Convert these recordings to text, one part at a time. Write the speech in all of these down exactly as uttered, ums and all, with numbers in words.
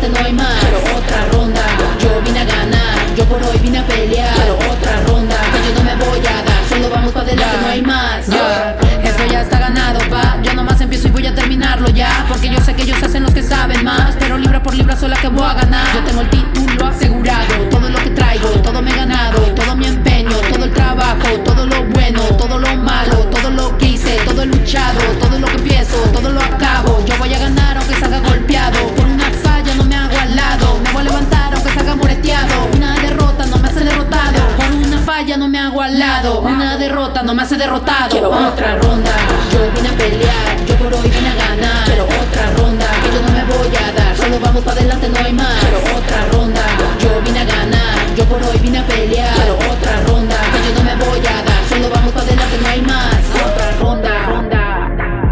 adelante no hay más. Quiero otra ronda, yo vine a ganar, yo por hoy vine a pelear. Quiero otra ronda, que yo no me voy a dar, solo vamos para adelante, no hay más. Yeah. Eso ya está ganado, pa. Yo nomás empiezo y voy a terminarlo ya, porque yo sé que ellos hacen los que saben más, pero libra por libra soy la que voy a ganar. Yo tengo el título asegurado, todo lo que traigo, todo me he ganado, todo mi empeño, todo el trabajo, todo lo bueno, todo lo malo, todo lo que hice, todo he luchado, todo lo que empiezo, todo lo acabo. Yo voy a ganar aunque salga golpeado, por una falla no me hago al lado, me voy a levantar aunque salga moreteado. Una derrota no me hace derrotado, por una falla no me hago al lado, una derrota no me hace derrotado. Quiero otra ronda, yo vine a pelear, yo por hoy vine a ganar. Quiero otra ronda, que yo no me voy a dar, solo vamos para adelante, no hay más. Quiero otra ronda, yo vine a ganar, yo por hoy vine a pelear. Quiero otra ronda, que yo no me voy a dar, solo vamos para adelante, no hay más. Otra ronda, ronda,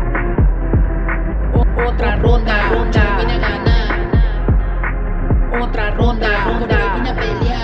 o otra ronda, ronda, yo vine a ganar. Otra ronda, por hoy vine a pelear.